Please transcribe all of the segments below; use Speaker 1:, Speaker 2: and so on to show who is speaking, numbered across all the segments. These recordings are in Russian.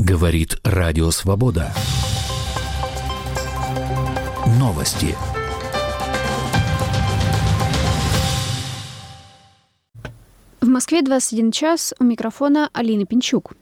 Speaker 1: Говорит Радио Свобода. Новости.
Speaker 2: В Москве 21 час. У микрофона Алина Пинчук.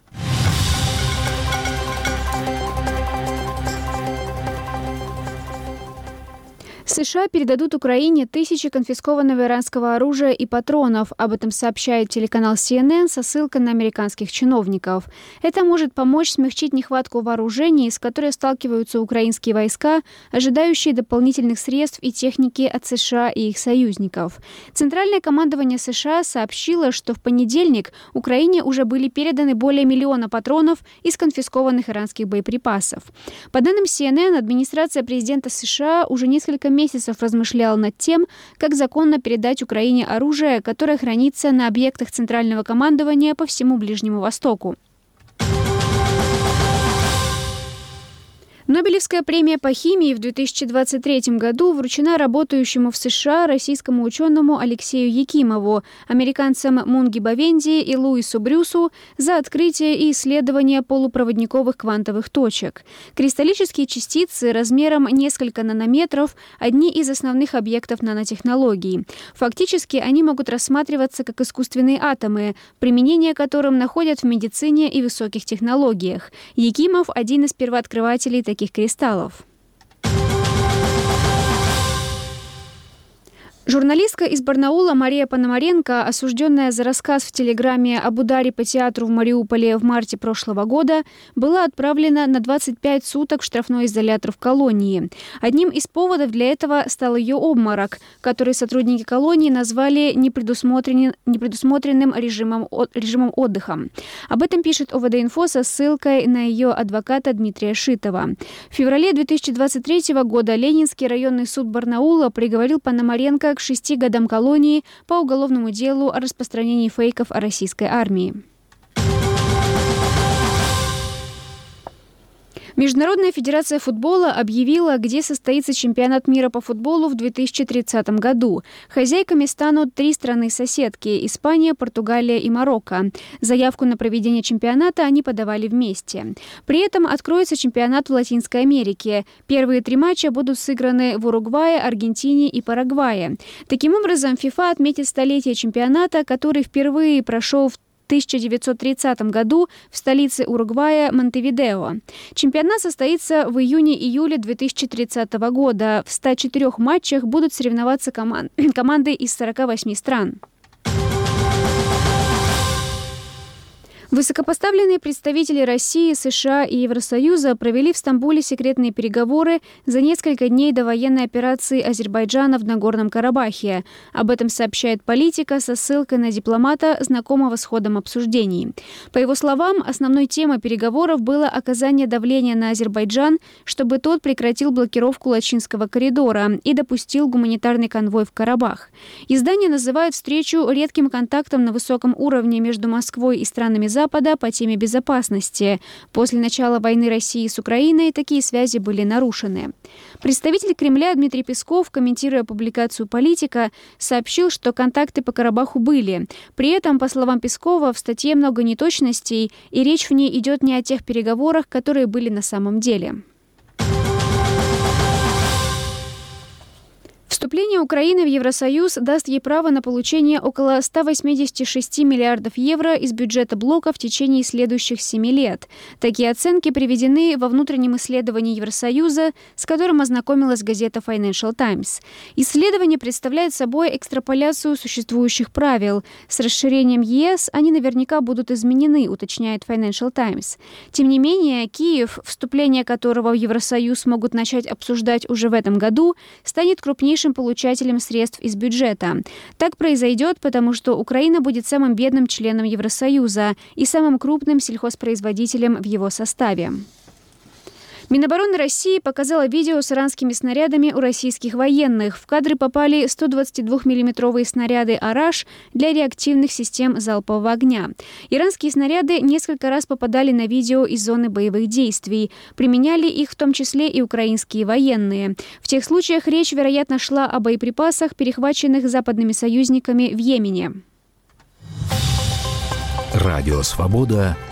Speaker 2: США передадут Украине тысячи конфискованного иранского оружия и патронов. Об этом сообщает телеканал CNN со ссылкой на американских чиновников. Это может помочь смягчить нехватку вооружений, с которой сталкиваются украинские войска, ожидающие дополнительных средств и техники от США и их союзников. Центральное командование США сообщило, что в понедельник Украине уже были переданы более 1 миллиона патронов из конфискованных иранских боеприпасов. По данным CNN, администрация президента США уже несколько месяцев размышляла над тем, как законно передать Украине оружие, которое хранится на объектах Центрального командования по всему Ближнему Востоку. Нобелевская премия по химии в 2023 году вручена работающему в США российскому ученому Алексею Якимову, американцам Мунги Бовенди и Луису Брюсу за открытие и исследование полупроводниковых квантовых точек. Кристаллические частицы размером несколько нанометров – одни из основных объектов нанотехнологий. Фактически они могут рассматриваться как искусственные атомы, применение которым находят в медицине и высоких технологиях. Якимов – один из первооткрывателей таких кристаллов. Журналистка из Барнаула Мария Пономаренко, осужденная за рассказ в Телеграме об ударе по театру в Мариуполе в марте прошлого года, была отправлена на 25 суток в штрафной изолятор в колонии. Одним из поводов для этого стал ее обморок, который сотрудники колонии назвали непредусмотренным режимом отдыха. Об этом пишет ОВД-инфо со ссылкой на ее адвоката Дмитрия Шитова. В феврале 2023 года Ленинский районный суд Барнаула приговорил Пономаренко к 6 годам колонии по уголовному делу о распространении фейков о российской армии. Международная федерация футбола объявила, где состоится чемпионат мира по футболу в 2030 году. Хозяйками станут 3 страны-соседки – Испания, Португалия и Марокко. Заявку на проведение чемпионата они подавали вместе. При этом откроется чемпионат в Латинской Америке. Первые 3 матча будут сыграны в Уругвае, Аргентине и Парагвае. Таким образом, ФИФА отметит столетие чемпионата, который впервые прошел в 1930 году в столице Уругвая Монтевидео. Чемпионат состоится в июне-июле 2030 года. В 104 матчах будут соревноваться команды из 48 стран. Высокопоставленные представители России, США и Евросоюза провели в Стамбуле секретные переговоры за несколько дней до военной операции Азербайджана в Нагорном Карабахе. Об этом сообщает Политика со ссылкой на дипломата, знакомого с ходом обсуждений. По его словам, основной темой переговоров было оказание давления на Азербайджан, чтобы тот прекратил блокировку Лачинского коридора и допустил гуманитарный конвой в Карабах. Издание называет встречу редким контактом на высоком уровне между Москвой и странами Запада по теме безопасности. После начала войны России с Украиной такие связи были нарушены. Представитель Кремля Дмитрий Песков, комментируя публикацию «Политика», сообщил, что контакты по Карабаху были. При этом, по словам Пескова, в статье много неточностей, и речь в ней идет не о тех переговорах, которые были на самом деле. Вступление Украины в Евросоюз даст ей право на получение около 186 миллиардов евро из бюджета блока в течение следующих 7 лет. Такие оценки приведены во внутреннем исследовании Евросоюза, с которым ознакомилась газета Financial Times. Исследование представляет собой экстраполяцию существующих правил. С расширением ЕС они наверняка будут изменены, уточняет Financial Times. Тем не менее, Киев, вступление которого в Евросоюз могут начать обсуждать уже в этом году, станет крупнейшим получателем средств из бюджета. Так произойдет, потому что Украина будет самым бедным членом Евросоюза и самым крупным сельхозпроизводителем в его составе. Минобороны России показала видео с иранскими снарядами у российских военных. В кадры попали 122-миллиметровые снаряды «Араш» для реактивных систем залпового огня. Иранские снаряды несколько раз попадали на видео из зоны боевых действий. Применяли их в том числе и украинские военные. В тех случаях речь, вероятно, шла о боеприпасах, перехваченных западными союзниками в Йемене.
Speaker 1: Радио «Свобода»